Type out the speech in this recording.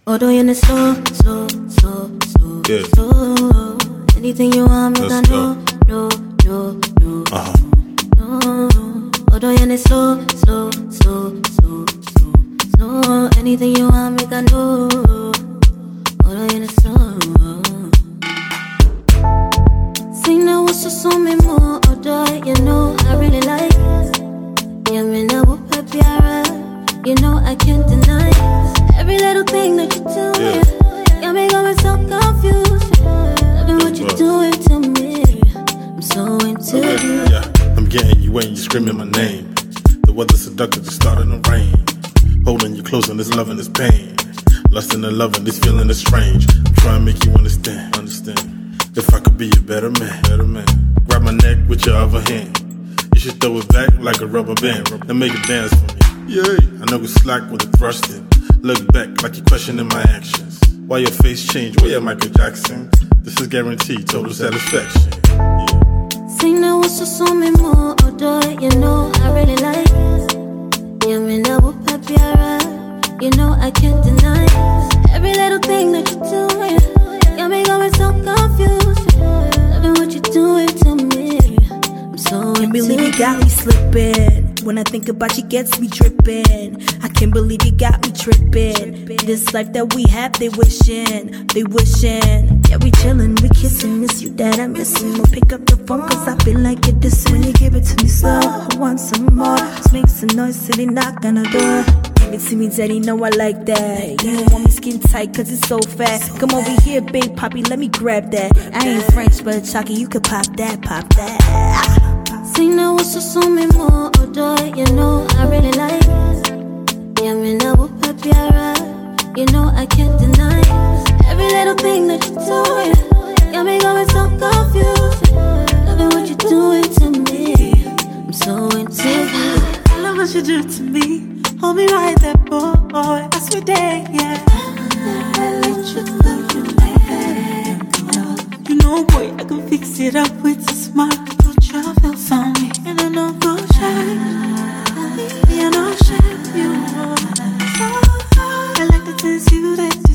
Although you're slow, slow, slow, slow, yeah. slow. Anything you want, make I know, no, no, no, no. Although you're slow, slow, slow, slow, slow, slow. Anything you want, make I know. Although you're slow. Sing now, what's so me more? Although you know I really like. Yeah, me now whoop happy, you know I can't deny every little thing that you do. Yeah, me going so confused. Loving what you're doing to me. I'm so into you. Yeah, I'm getting you when you screaming my name. The weather's seductive, it started to rain. Holding you close and this love and this pain. Lust and the love and this feeling is strange. I'm trying to make you understand. If I could be a better man. Grab my neck with your other hand. You should throw it back like a rubber band and make it dance for me. Yeah, I know it's slack with the thrusting. Look back like you're questioning my actions. Why your face changed? Where Michael Jackson? This is guaranteed total satisfaction. Yeah. Sing now, what's so me more? Although you know I really like. Yeah, me now whoop happy, you know I can't deny every little thing that you do. Yeah, me going so confused. Loving what you're doing to me. I'm so can't believe you got me slipping. When I think about you, gets me dripping. I can't believe you got me tripping. This life that we have, they wishing. Yeah, we chillin', we kissing. It's you that I'm missing. We'll pick up the phone, cause I feel like you're dissing. When you give it to me slow, I want some more. Just make some noise, city knock on the door. Give it to me, daddy, know I like that. You don't want me skin tight, cause it's so fat. Come over here, big poppy, let me grab that. I ain't French, but chalky, you could pop that. Sing now, what's so me more? Although you know I really like. Yeah, me now whoop happy, you know I can't deny every little thing that you do. Yeah, me going so confused. Loving what you're doing to me. I'm so into you. I love what you do to me. Hold me right there, boy. I swear, day, yeah. I let you know you make. You know, boy, I can fix it up with a smile. Feel for me, and I know go shine. Me, I know shine, you know. I like the things you that do.